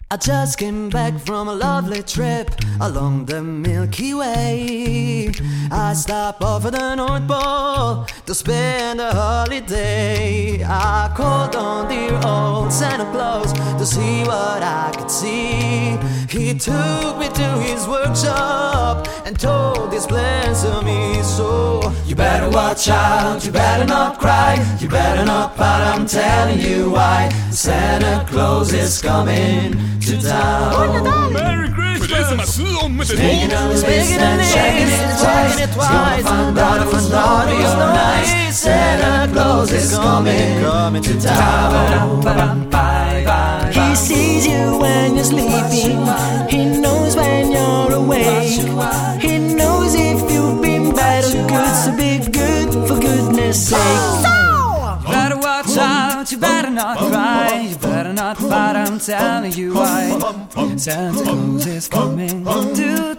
I just came back from a lovely trip along the Milky Way. I stopped off at the North Pole to spend a holiday. I called on dear old Santa Claus to see what I could see. He took me to his workshop and told his plans to me. So you better watch out, you better not cry, you better not pout, I'm telling you why. Santa Claus is coming to town. Merry Christmas! Making a list and checking it twice. Gonna find out if it's naughty or nice. Santa Claus is coming to town. He sees you when you're sleeping. He knows when you're awake. He knows if you've been bad or good. So be good for goodness sake. You better watch out, you better not cry, you better not fight, I'm telling you why. Santa Claus is coming to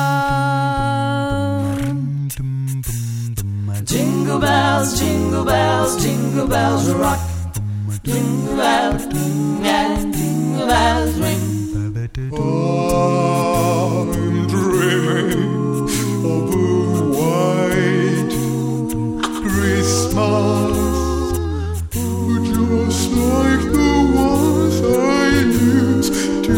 town. Jingle bells, jingle bells, jingle bells rock. Jingle bells ring and jingle bells ring. I'm dreaming of a white Christmas, just like the ones I used to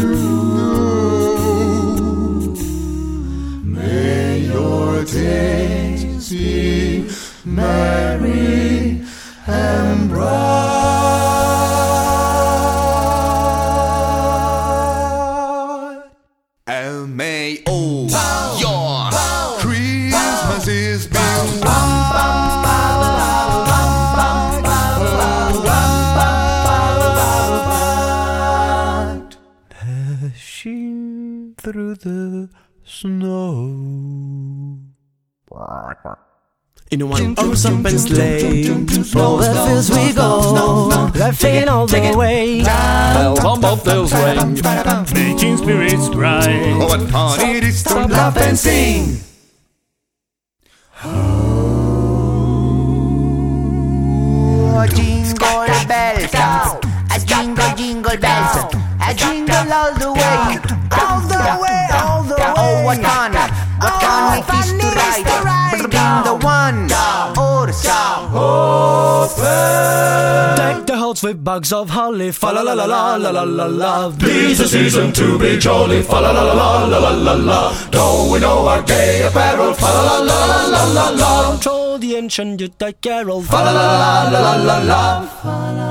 know. May your days be merry and bright, and may all your Christmases be Dashing through the snow in a one-horse open sleigh. Over the fields we go, Laughing all the way. Bells on bobtails ring, making spirits bright. oh, what fun it is to laugh and sing. Oh, jingle bells, a jingle, jingle bells, a jingle all the way, all the way, all the way. Oh, what fun it is to ride in the one horse open. Deck the halls with bugs of holly. Fa la la la la la la la la. Tis the season to be jolly, fa la la la la la la la la. Don't we know our gay apparel, fa la la la la la la. Control the ancient youth that carol. Fa la la la la la la la. fa la